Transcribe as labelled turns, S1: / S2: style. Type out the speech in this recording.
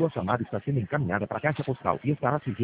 S1: Sua chamada está sendo encaminhada para a caixa postal e estará se